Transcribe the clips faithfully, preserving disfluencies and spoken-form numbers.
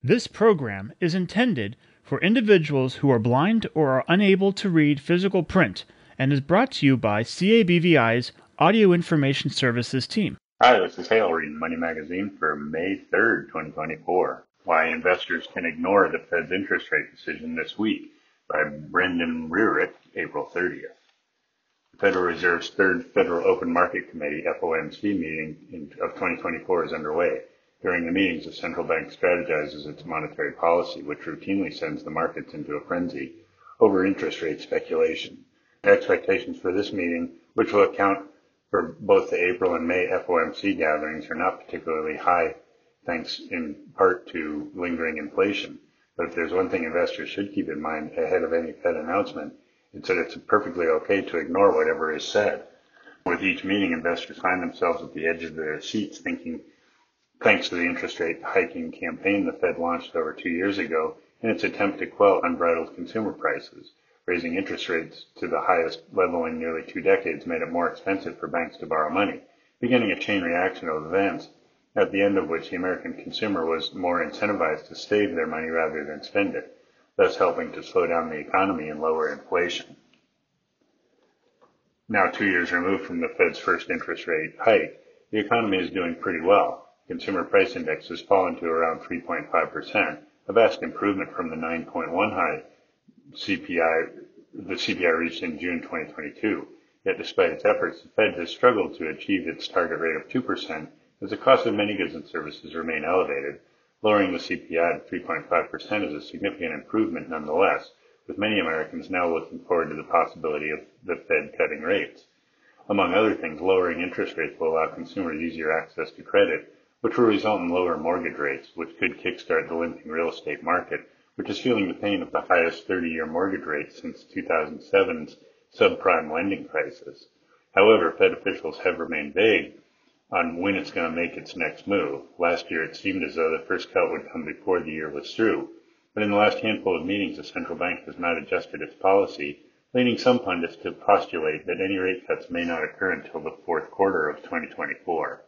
This program is intended for individuals who are blind or are unable to read physical print and is brought to you by C A B V I's Audio Information Services team. Hi, this is Hale reading Money Magazine for May third, twenty twenty-four. Why Investors Can Ignore the Fed's Interest Rate Decision This Week by Brendan Rearick, April thirtieth. The Federal Reserve's third Federal Open Market Committee, F O M C, meeting in, of twenty twenty-four is underway. During the meetings, the central bank strategizes its monetary policy, which routinely sends the markets into a frenzy over interest rate speculation. Expectations for this meeting, which will account for both the April and May F O M C gatherings, are not particularly high, thanks in part to lingering inflation. But if there's one thing investors should keep in mind ahead of any Fed announcement, it's that it's perfectly okay to ignore whatever is said. With each meeting, investors find themselves at the edge of their seats thinking, thanks to the interest rate hiking campaign the Fed launched over two years ago in its attempt to quell unbridled consumer prices, raising interest rates to the highest level in nearly two decades made it more expensive for banks to borrow money, beginning a chain reaction of events, at the end of which the American consumer was more incentivized to save their money rather than spend it, thus helping to slow down the economy and lower inflation. Now two years removed from the Fed's first interest rate hike, the economy is doing pretty well. Consumer price index has fallen to around three point five percent, a vast improvement from the nine point one high C P I the C P I reached in June twenty twenty-two. Yet despite its efforts, the Fed has struggled to achieve its target rate of two percent as the cost of many goods and services remain elevated. Lowering the C P I to three point five percent is a significant improvement nonetheless, with many Americans now looking forward to the possibility of the Fed cutting rates. Among other things, lowering interest rates will allow consumers easier access to credit, which will result in lower mortgage rates, which could kickstart the limping real estate market, which is feeling the pain of the highest thirty-year mortgage rate since two thousand seven's subprime lending crisis. However, Fed officials have remained vague on when it's going to make its next move. Last year, it seemed as though the first cut would come before the year was through. But in the last handful of meetings, the central bank has not adjusted its policy, leading some pundits to postulate that any rate cuts may not occur until the fourth quarter of twenty twenty-four.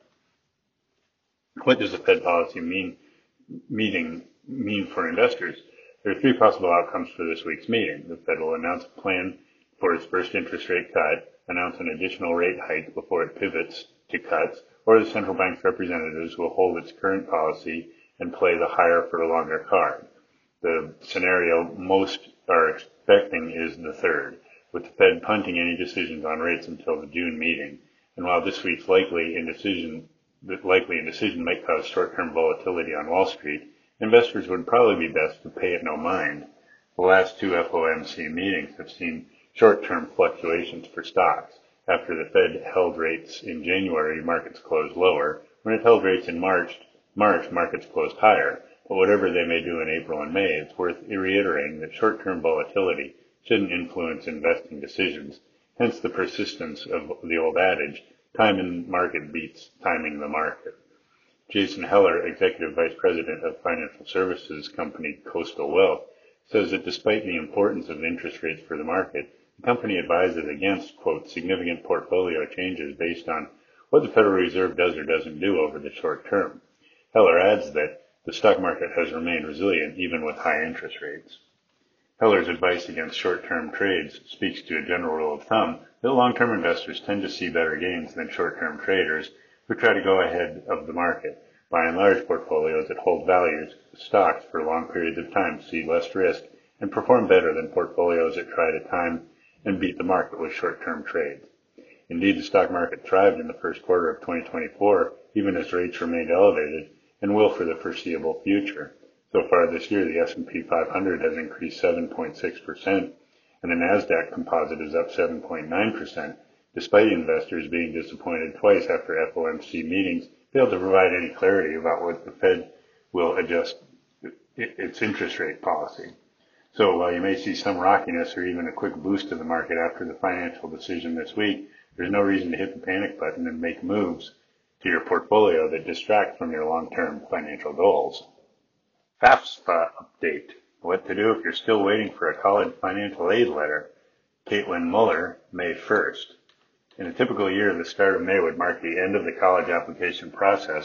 What does the Fed policy mean, meeting mean for investors? There are three possible outcomes for this week's meeting. The Fed will announce a plan for its first interest rate cut, announce an additional rate hike before it pivots to cuts, or the central bank's representatives will hold its current policy and play the higher for longer card. The scenario most are expecting is the third, with the Fed punting any decisions on rates until the June meeting. And while this week's likely indecision likely indecision might cause short-term volatility on Wall Street, investors would probably be best to pay it no mind. The last two F O M C meetings have seen short-term fluctuations for stocks. After the Fed held rates in January, markets closed lower. When it held rates in March, March markets closed higher. But whatever they may do in April and May, it's worth reiterating that short-term volatility shouldn't influence investing decisions, hence the persistence of the old adage, time in market beats timing the market. Jason Heller, Executive Vice President of financial services company Coastal Wealth, says that despite the importance of interest rates for the market, the company advises against, quote, significant portfolio changes based on what the Federal Reserve does or doesn't do over the short term. Heller adds that the stock market has remained resilient even with high interest rates. Heller's advice against short-term trades speaks to a general rule of thumb that long-term investors tend to see better gains than short-term traders who try to go ahead of the market. By and large, portfolios that hold values, stocks for long periods of time see less risk and perform better than portfolios that try to time and beat the market with short-term trades. Indeed, the stock market thrived in the first quarter of twenty twenty-four, even as rates remained elevated, and will for the foreseeable future. So far this year, the S and P five hundred has increased seven point six percent, and the NASDAQ composite is up seven point nine percent, despite investors being disappointed twice after F O M C meetings failed to provide any clarity about what the Fed will adjust its interest rate policy. So while you may see some rockiness or even a quick boost to the market after the financial decision this week, there's no reason to hit the panic button and make moves to your portfolio that distract from your long-term financial goals. FAFSA update. What to do if you're still waiting for a college financial aid letter. Caitlin Muller, May first. In a typical year, the start of May would mark the end of the college application process,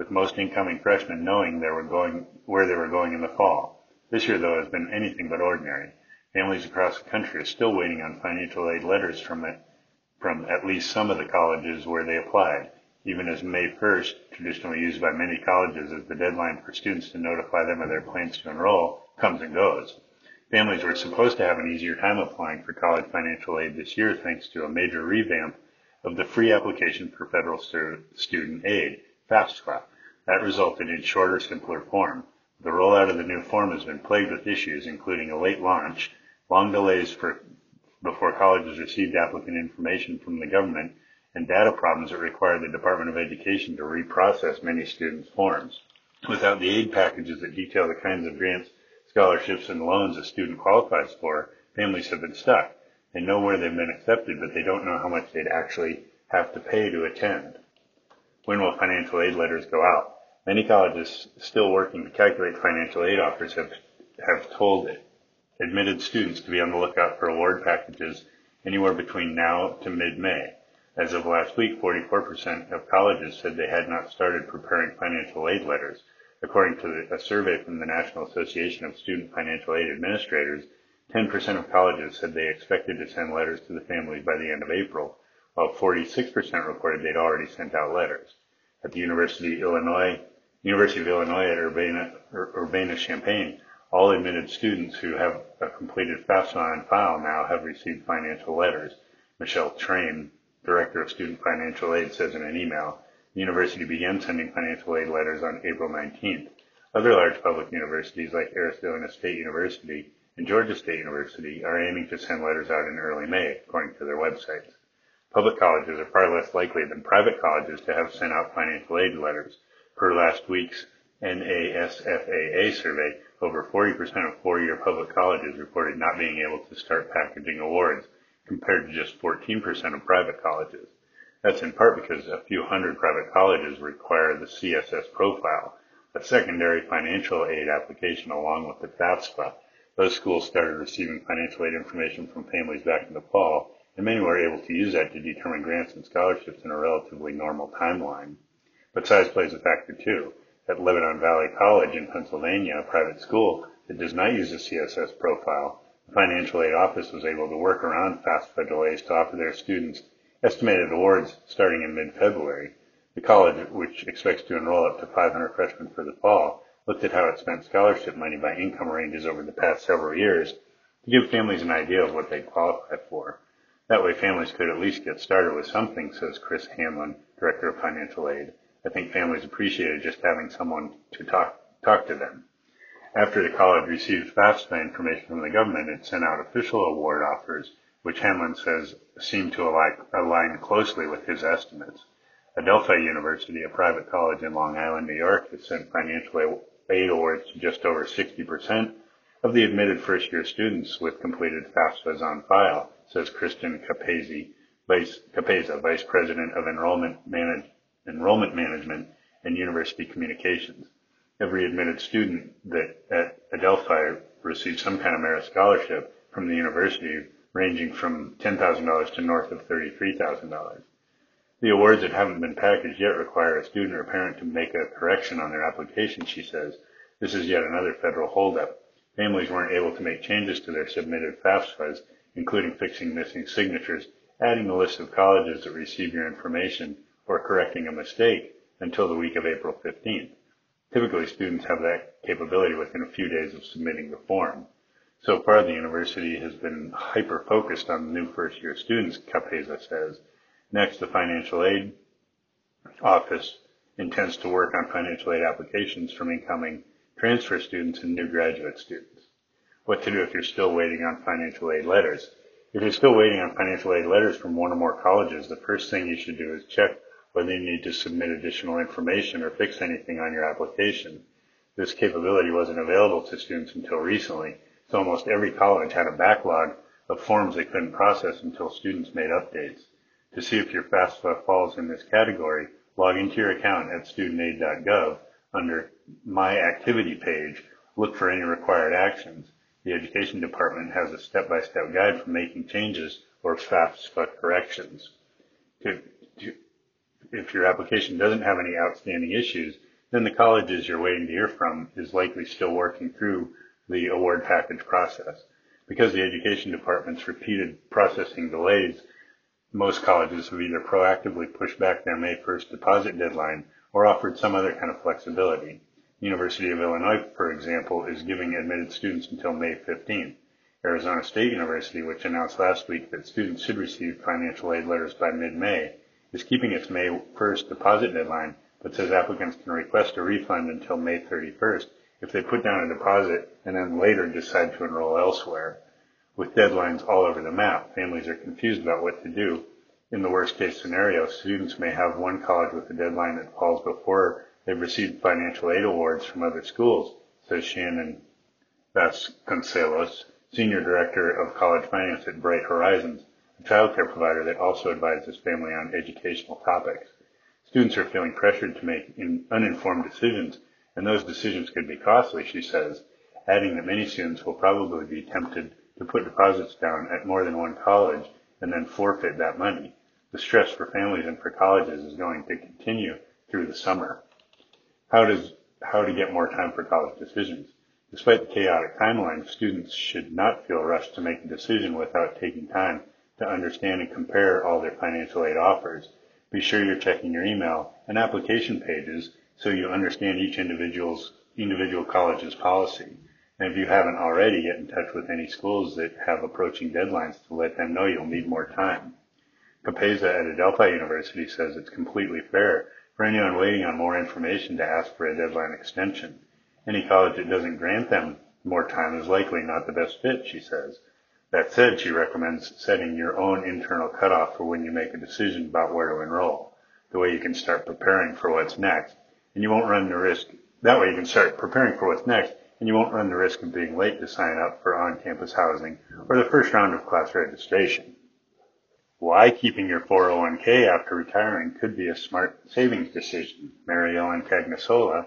with most incoming freshmen knowing they were going where they were going in the fall. This year, though, has been anything but ordinary. Families across the country are still waiting on financial aid letters from it, from at least some of the colleges where they applied, even as May first, traditionally used by many colleges as the deadline for students to notify them of their plans to enroll, comes and goes. Families were supposed to have an easier time applying for college financial aid this year thanks to a major revamp of the free application for federal student aid, FAFSA. That resulted in shorter, simpler form. The rollout of the new form has been plagued with issues, including a late launch, long delays for before colleges received applicant information from the government, and data problems that require the Department of Education to reprocess many students' forms. Without the aid packages that detail the kinds of grants, scholarships, and loans a student qualifies for, families have been stuck. They know where they've been accepted, but they don't know how much they'd actually have to pay to attend. When will financial aid letters go out? Many colleges still working to calculate financial aid offers have, have told admitted students to be on the lookout for award packages anywhere between now to mid-May. As of last week, forty-four percent of colleges said they had not started preparing financial aid letters. According to a survey from the National Association of Student Financial Aid Administrators, ten percent of colleges said they expected to send letters to the families by the end of April, while forty-six percent reported they'd already sent out letters. At the University of Illinois, University of Illinois at Urbana, Urbana-Champaign, all admitted students who have a completed FAFSA on file now have received financial letters. Michelle Train, Director of Student Financial Aid, says in an email, the university began sending financial aid letters on April nineteenth. Other large public universities like Arizona State University and Georgia State University are aiming to send letters out in early May, according to their websites. Public colleges are far less likely than private colleges to have sent out financial aid letters. Per last week's N A S F A A survey, over forty percent of four-year public colleges reported not being able to start packaging awards, compared to just fourteen percent of private colleges. That's in part because a few hundred private colleges require the C S S profile, a secondary financial aid application along with the FAFSA. Those schools started receiving financial aid information from families back in the fall, and many were able to use that to determine grants and scholarships in a relatively normal timeline. But size plays a factor too. At Lebanon Valley College in Pennsylvania, a private school that does not use a C S S profile, the financial aid office was able to work around FAFSA delays to offer their students estimated awards starting in mid-February. The college, which expects to enroll up to five hundred freshmen for the fall, looked at how it spent scholarship money by income ranges over the past several years to give families an idea of what they qualify for. That way families could at least get started with something, says Chris Hanlon, Director of Financial Aid. I think families appreciated just having someone to talk talk to them. After the college received FAFSA information from the government, it sent out official award offers, which Hanlon says seemed to align, align closely with his estimates. Adelphi University, a private college in Long Island, New York, has sent financial aid awards to just over sixty percent of the admitted first-year students with completed FAFSAs on file, says Kristen Capeza, Vice, Capeza, Vice President of Enrollment Management. Enrollment Management and University Communications. Every admitted student that at Adelphi receives some kind of merit scholarship from the university, ranging from ten thousand dollars to north of thirty-three thousand dollars. The awards that haven't been packaged yet require a student or parent to make a correction on their application, she says. This is yet another federal holdup. Families weren't able to make changes to their submitted FAFSAs, including fixing missing signatures, adding a list of colleges that receive your information, or correcting a mistake until the week of April fifteenth. Typically, students have that capability within a few days of submitting the form. So far, the university has been hyper-focused on the new first-year students, Capeza says. Next, the financial aid office intends to work on financial aid applications from incoming transfer students and new graduate students. What to do if you're still waiting on financial aid letters? If you're still waiting on financial aid letters from one or more colleges, the first thing you should do is check whether you need to submit additional information or fix anything on your application. This capability wasn't available to students until recently, so almost every college had a backlog of forms they couldn't process until students made updates. To see if your FAFSA falls in this category, log into your account at student aid dot gov under My Activity page. Look for any required actions. The Education Department has a step-by-step guide for making changes or FAFSA corrections. To, to, if your application doesn't have any outstanding issues, then the colleges you're waiting to hear from is likely still working through the award package process. Because the education department's repeated processing delays, most colleges have either proactively pushed back their May first deposit deadline or offered some other kind of flexibility. The University of Illinois, for example, is giving admitted students until May fifteenth. Arizona State University, which announced last week that students should receive financial aid letters by mid-May, is keeping its May first deposit deadline, but says applicants can request a refund until May thirty-first if they put down a deposit and then later decide to enroll elsewhere. With deadlines all over the map, families are confused about what to do. In the worst case scenario, students may have one college with a deadline that falls before they've received financial aid awards from other schools, says Shannon Vasconcelos, Senior Director of College Finance at Bright Horizons, a childcare provider that also advises family on educational topics. Students are feeling pressured to make in uninformed decisions, and those decisions could be costly, she says, adding that many students will probably be tempted to put deposits down at more than one college and then forfeit that money. The stress for families and for colleges is going to continue through the summer. How does how to get more time for college decisions? Despite the chaotic timeline, students should not feel rushed to make a decision without taking time to understand and compare all their financial aid offers. Be sure you're checking your email and application pages so you understand each individual's individual college's policy. And if you haven't already, get in touch with any schools that have approaching deadlines to let them know you'll need more time. Capeza at Adelphi University says it's completely fair for anyone waiting on more information to ask for a deadline extension. Any college that doesn't grant them more time is likely not the best fit, she says. That said, she recommends setting your own internal cutoff for when you make a decision about where to enroll. The way you can start preparing for what's next, and you won't run the risk. That way you can start preparing for what's next, and you won't run the risk of being late to sign up for on-campus housing or the first round of class registration. Why keeping your four oh one k after retiring could be a smart savings decision. Mary Ellen Cagnasola,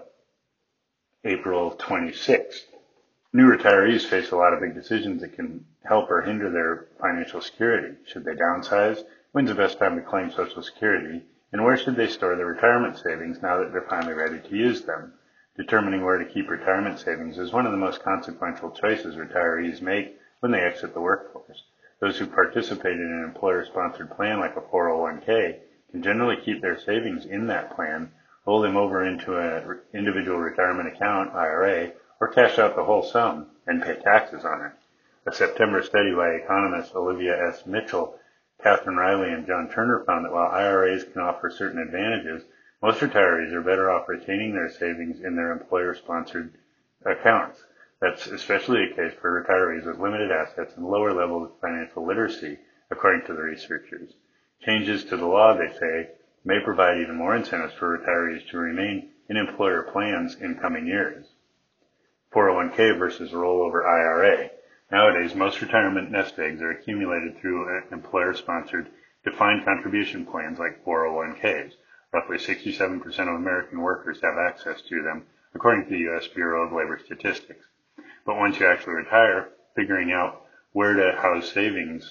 April twenty-sixth. New retirees face a lot of big decisions that can help or hinder their financial security. Should they downsize? When's the best time to claim Social Security? And where should they store their retirement savings now that they're finally ready to use them? Determining where to keep retirement savings is one of the most consequential choices retirees make when they exit the workforce. Those who participate in an employer-sponsored plan like a four oh one k can generally keep their savings in that plan, roll them over into an individual retirement account, I R A, or cash out the whole sum and pay taxes on it. A September study by economists Olivia S. Mitchell, Catherine Riley, and John Turner found that while I R As can offer certain advantages, most retirees are better off retaining their savings in their employer-sponsored accounts. That's especially the case for retirees with limited assets and lower levels of financial literacy, according to the researchers. Changes to the law, they say, may provide even more incentives for retirees to remain in employer plans in coming years. four oh one k versus rollover I R A. Nowadays, most retirement nest eggs are accumulated through employer-sponsored defined contribution plans like four oh one k's. Roughly sixty-seven percent of American workers have access to them, according to the U S Bureau of Labor Statistics. But once you actually retire, figuring out where to house savings,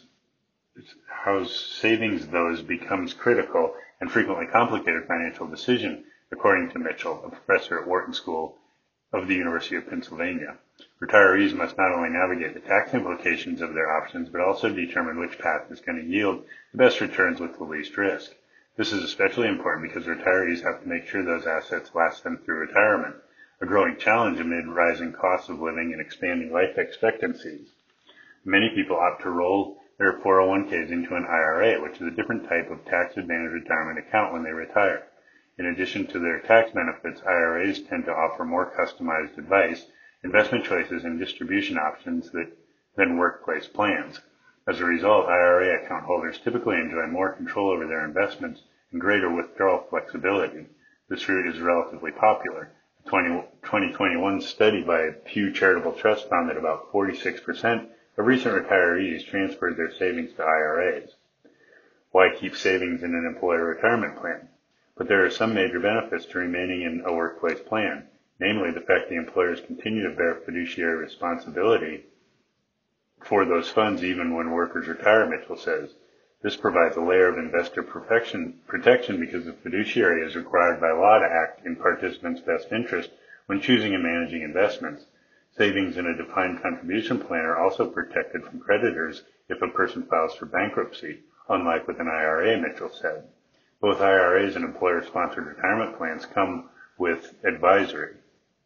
house savings those becomes critical and frequently complicated financial decision, according to Mitchell, a professor at Wharton School of the University of Pennsylvania. Retirees must not only navigate the tax implications of their options, but also determine which path is going to yield the best returns with the least risk. This is especially important because retirees have to make sure those assets last them through retirement, a growing challenge amid rising costs of living and expanding life expectancies. Many people opt to roll their four oh one k's into an I R A, which is a different type of tax-advantaged retirement account when they retire. In addition to their tax benefits, I R As tend to offer more customized advice, investment choices, and distribution options that, than workplace plans. As a result, I R A account holders typically enjoy more control over their investments and greater withdrawal flexibility. This route is relatively popular. A twenty twenty-one study by Pew Charitable Trust found that about forty-six percent of recent retirees transferred their savings to I R As. Why keep savings in an employer retirement plan? But there are some major benefits to remaining in a workplace plan, namely the fact the employers continue to bear fiduciary responsibility for those funds even when workers retire, Mitchell says. This provides a layer of investor protection, protection because the fiduciary is required by law to act in participants' best interest when choosing and managing investments. Savings in a defined contribution plan are also protected from creditors if a person files for bankruptcy, unlike with an I R A, Mitchell said. Both I R As and employer-sponsored retirement plans come with advisory.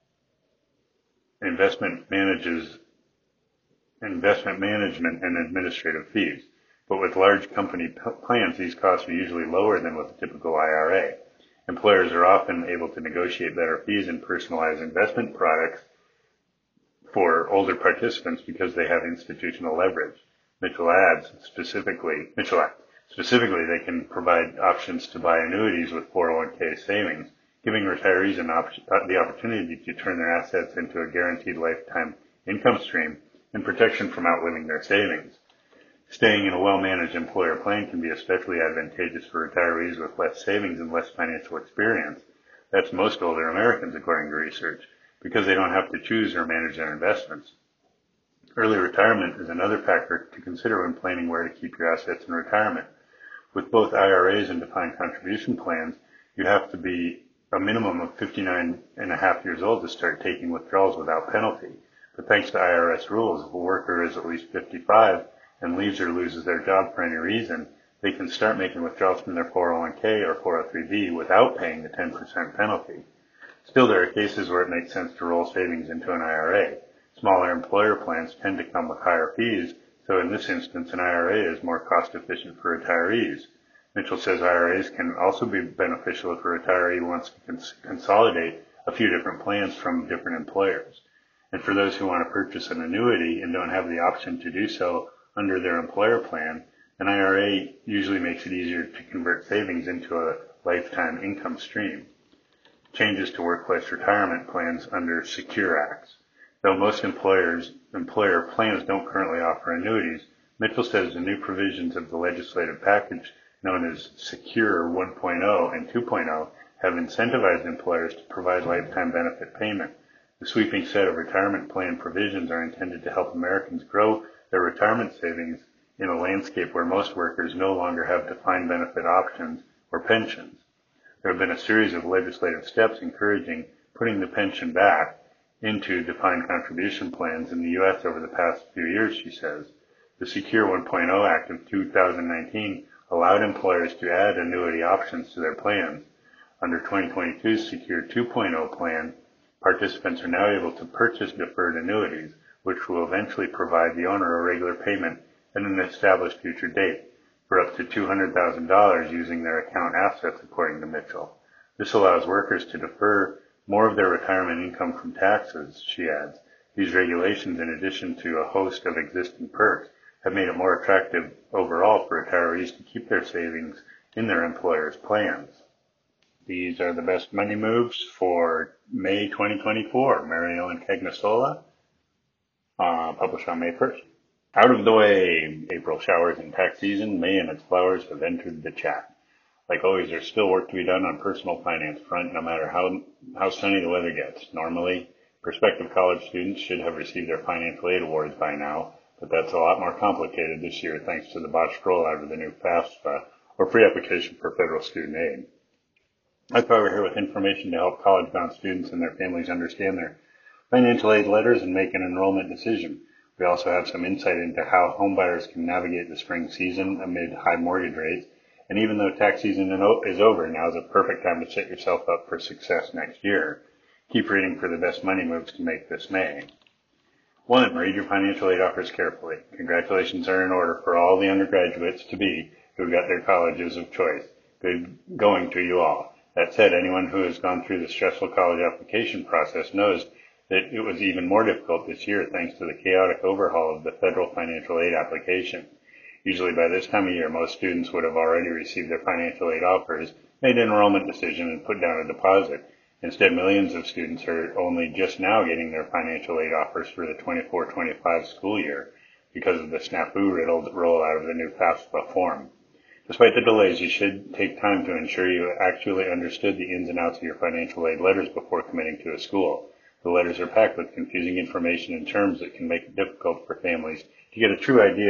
Investment manages investment management and administrative fees. But with large company p- plans, these costs are usually lower than with a typical I R A. Employers are often able to negotiate better fees and personalize investment products for older participants because they have institutional leverage. Mitchell adds specifically, Mitchell adds, specifically they can provide options to buy annuities with four oh one k savings, giving retirees an op- the opportunity to turn their assets into a guaranteed lifetime income stream and protection from outliving their savings. Staying in a well-managed employer plan can be especially advantageous for retirees with less savings and less financial experience. That's most older Americans, according to research, because they don't have to choose or manage their investments. Early retirement is another factor to consider when planning where to keep your assets in retirement. With both I R As and defined contribution plans, you have to be a minimum of fifty-nine and a half years old to start taking withdrawals without penalty. But thanks to I R S rules, if a worker is at least fifty-five and leaves or loses their job for any reason, they can start making withdrawals from their four oh one k or four oh three b without paying the ten percent penalty. Still, there are cases where it makes sense to roll savings into an I R A. Smaller employer plans tend to come with higher fees, so in this instance, an I R A is more cost efficient for retirees. Mitchell says I R As can also be beneficial if a retiree wants to cons- consolidate a few different plans from different employers. And for those who want to purchase an annuity and don't have the option to do so under their employer plan, an I R A usually makes it easier to convert savings into a lifetime income stream. Changes to workplace retirement plans under SECURE Acts. Though most employers employer plans don't currently offer annuities, Mitchell says the new provisions of the legislative package known as SECURE one point oh and two point oh have incentivized employers to provide lifetime benefit payment. The sweeping set of retirement plan provisions are intended to help Americans grow their retirement savings in a landscape where most workers no longer have defined benefit options or pensions. There have been a series of legislative steps encouraging putting the pension back into defined contribution plans in the U S over the past few years, she says. The SECURE one point oh Act of two thousand nineteen allowed employers to add annuity options to their plans. Under twenty twenty-two's SECURE two point oh plan, participants are now able to purchase deferred annuities, which will eventually provide the owner a regular payment at an established future date for up to two hundred thousand dollars using their account assets, according to Mitchell. This allows workers to defer more of their retirement income from taxes, she adds. These regulations, in addition to a host of existing perks, have made it more attractive overall for retirees to keep their savings in their employer's plans. These are the best money moves for May twenty twenty-four. Mary Ellen Cagnasola, uh, published on May first. Out of the way, April showers and tax season, May and its flowers have entered the chat. Like always, there's still work to be done on personal finance front, no matter how how sunny the weather gets. Normally, prospective college students should have received their financial aid awards by now, but that's a lot more complicated this year thanks to the botched rollout of the new FAFSA, or free application for federal student aid. That's why we're here with information to help college-bound students and their families understand their financial aid letters and make an enrollment decision. We also have some insight into how homebuyers can navigate the spring season amid high mortgage rates. And even though tax season is over, now is a perfect time to set yourself up for success next year. Keep reading for the best money moves to make this May. One, read your financial aid offers carefully. Congratulations are in order for all the undergraduates to be who got their colleges of choice. Good going to you all. That said, anyone who has gone through the stressful college application process knows that it was even more difficult this year thanks to the chaotic overhaul of the federal financial aid application. Usually by this time of year, most students would have already received their financial aid offers, made an enrollment decision, and put down a deposit. Instead, millions of students are only just now getting their financial aid offers for the twenty-four twenty-five school year because of the snafu-riddled rollout of the new FAFSA form. Despite the delays, you should take time to ensure you actually understood the ins and outs of your financial aid letters before committing to a school. The letters are packed with confusing information and terms that can make it difficult for families to get a true idea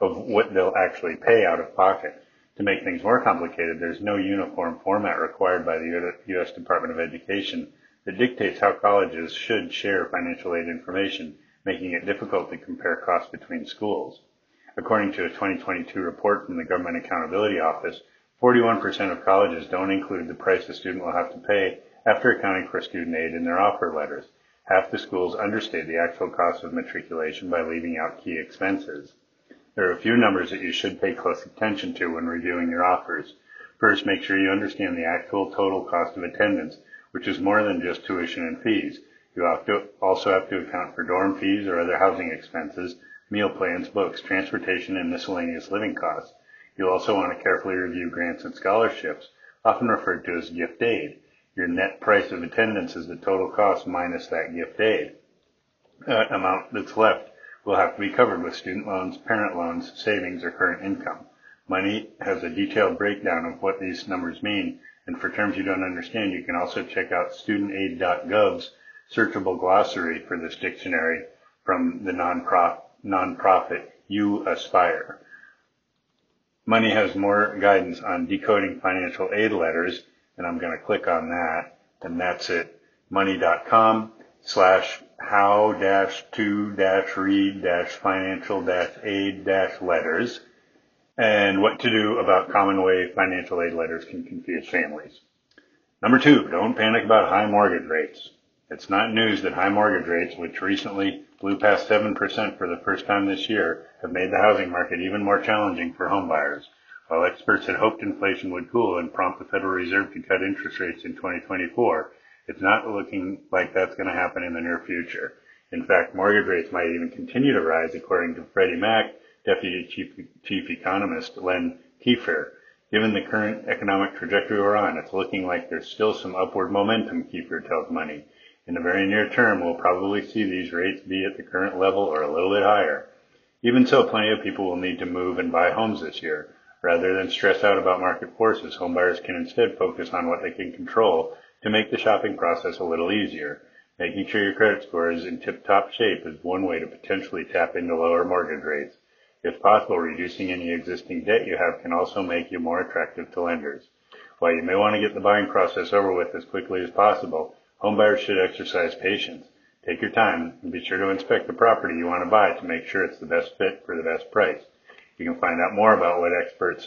of what they'll actually pay out of pocket. To make things more complicated, there's no uniform format required by the U S Department of Education that dictates how colleges should share financial aid information, making it difficult to compare costs between schools. According to a twenty twenty-two report from the Government Accountability Office, forty-one percent of colleges don't include the price a student will have to pay after accounting for student aid in their offer letters. Half the schools understate the actual cost of matriculation by leaving out key expenses. There are a few numbers that you should pay close attention to when reviewing your offers. First, make sure you understand the actual total cost of attendance, which is more than just tuition and fees. You have to also have to account for dorm fees or other housing expenses, meal plans, books, transportation, and miscellaneous living costs. You'll also want to carefully review grants and scholarships, often referred to as gift aid. Your net price of attendance is the total cost minus that gift aid. That amount that's left will have to be covered with student loans, parent loans, savings, or current income. Money has a detailed breakdown of what these numbers mean, and for terms you don't understand, you can also check out student aid dot gov's searchable glossary for this dictionary from the nonprofit, nonprofit You Aspire. Money has more guidance on decoding financial aid letters, and I'm going to click on that, and that's it. money.com slash how dash to dash read dash financial dash aid dash letters, and what to do about common way financial aid letters can confuse families. Number two, don't panic about high mortgage rates. It's not news that high mortgage rates, which recently blew past seven percent for the first time this year, have made the housing market even more challenging for homebuyers. While experts had hoped inflation would cool and prompt the Federal Reserve to cut interest rates in twenty twenty-four, it's not looking like that's going to happen in the near future. In fact, mortgage rates might even continue to rise, according to Freddie Mac Deputy Chief, Chief Economist Len Kiefer. Given the current economic trajectory we're on, it's looking like there's still some upward momentum, Kiefer tells Money. In the very near term, we'll probably see these rates be at the current level or a little bit higher. Even so, plenty of people will need to move and buy homes this year. Rather than stress out about market forces, homebuyers can instead focus on what they can control to make the shopping process a little easier. Making sure your credit score is in tip-top shape is one way to potentially tap into lower mortgage rates. If possible, reducing any existing debt you have can also make you more attractive to lenders. While you may want to get the buying process over with as quickly as possible, homebuyers should exercise patience. Take your time and be sure to inspect the property you want to buy to make sure it's the best fit for the best price. You can find out more about what experts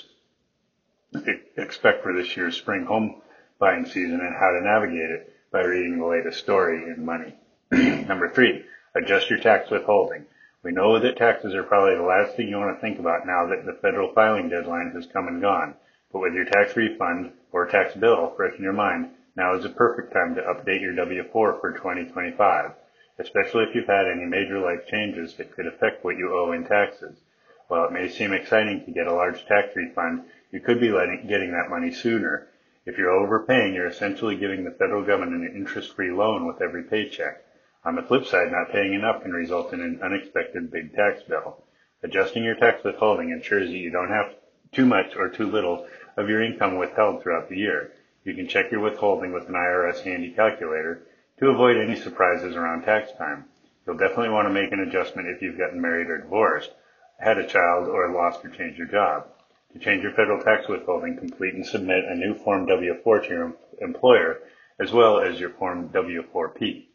expect for this year's spring home buying season and how to navigate it by reading the latest story in Money. Number three, adjust your tax withholding. We know that taxes are probably the last thing you want to think about now that the federal filing deadline has come and gone. But with your tax refund or tax bill fresh in your mind, now is the perfect time to update your W four for twenty twenty-five, especially if you've had any major life changes that could affect what you owe in taxes. While it may seem exciting to get a large tax refund, you could be letting, getting that money sooner. If you're overpaying, you're essentially giving the federal government an interest-free loan with every paycheck. On the flip side, not paying enough can result in an unexpected big tax bill. Adjusting your tax withholding ensures that you don't have too much or too little of your income withheld throughout the year. You can check your withholding with an I R S handy calculator to avoid any surprises around tax time. You'll definitely want to make an adjustment if you've gotten married or divorced, had a child, or lost or changed your job. To change your federal tax withholding, complete and submit a new Form W four to your employer, as well as your Form W four P.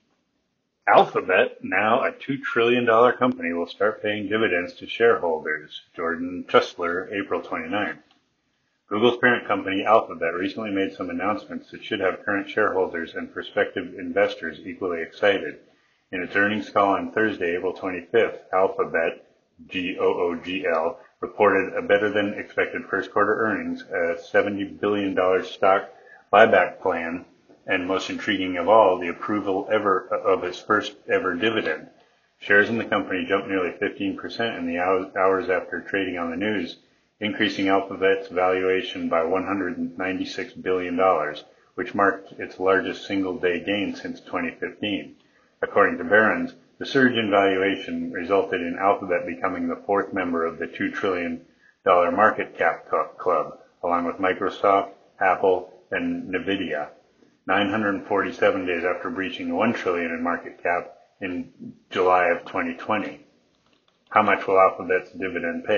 Alphabet, now a two trillion dollars company, will start paying dividends to shareholders. Jordan Chesler, April twenty-ninth. Google's parent company, Alphabet, recently made some announcements that should have current shareholders and prospective investors equally excited. In its earnings call on Thursday, April twenty-fifth, Alphabet, G O O G L, reported a better-than-expected first-quarter earnings, a seventy billion dollars stock buyback plan, and most intriguing of all, the approval ever of its first-ever dividend. Shares in the company jumped nearly fifteen percent in the hours after trading on the news, increasing Alphabet's valuation by one hundred ninety-six billion dollars, which marked its largest single-day gain since twenty fifteen. According to Barron's, the surge in valuation resulted in Alphabet becoming the fourth member of the two trillion dollars market cap club, along with Microsoft, Apple, and Nvidia, nine hundred forty-seven days after breaching one trillion dollars in market cap in July of twenty twenty. How much will Alphabet's dividend pay?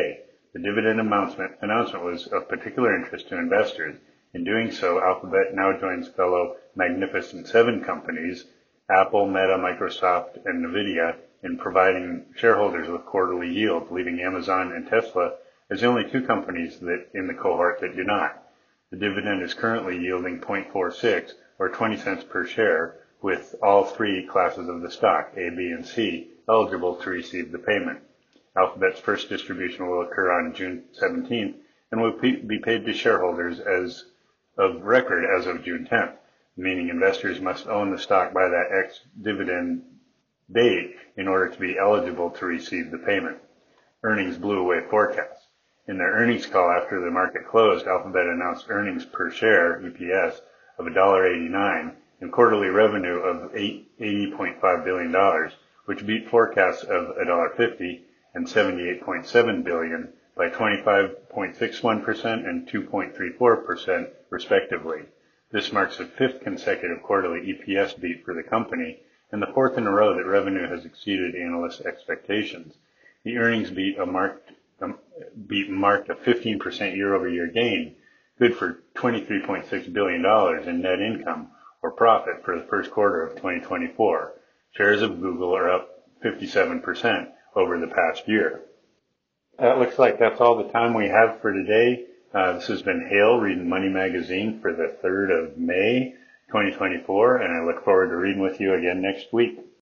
The dividend announcement, announcement was of particular interest to investors. In doing so, Alphabet now joins fellow Magnificent Seven companies, Apple, Meta, Microsoft, and Nvidia, in providing shareholders with quarterly yield, leaving Amazon and Tesla as the only two companies that in the cohort that do not. The dividend is currently yielding zero point four six or twenty cents per share, with all three classes of the stock, A, B, and C, eligible to receive the payment. Alphabet's first distribution will occur on June seventeenth and will be paid to shareholders as of record as of June tenth, meaning investors must own the stock by that ex-dividend date in order to be eligible to receive the payment. Earnings blew away forecasts. In their earnings call after the market closed, Alphabet announced earnings per share, E P S, of one dollar eighty-nine and quarterly revenue of eighty point five billion dollars, which beat forecasts of one dollar fifty and seventy-eight point seven billion dollars by twenty-five point six one percent and two point three four percent respectively. This marks the fifth consecutive quarterly E P S beat for the company and the fourth in a row that revenue has exceeded analysts' expectations. The earnings beat, a marked, um, beat marked a fifteen percent year-over-year gain, good for twenty-three point six billion dollars in net income or profit for the first quarter of twenty twenty-four. Shares of Google are up fifty-seven percent over the past year. That looks like that's all the time we have for today. Uh, this has been Hale reading Money Magazine for the third of May, twenty twenty-four, and I look forward to reading with you again next week.